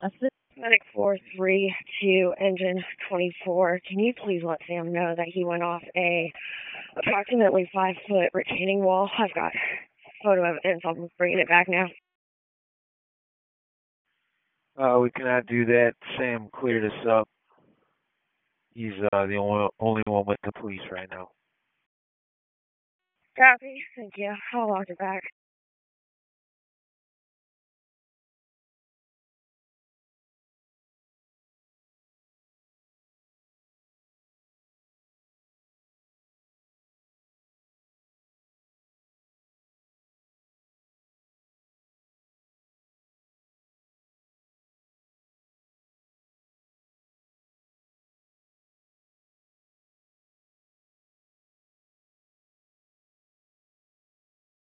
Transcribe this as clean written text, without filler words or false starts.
Medic 432, engine 24. Can you please let Sam know that he went off a approximately 5-foot retaining wall? I've got photo evidence. I'm bringing it back now. We cannot do that. Sam cleared us up. He's the only one with the police right now. Copy. Thank you. I'll log it back.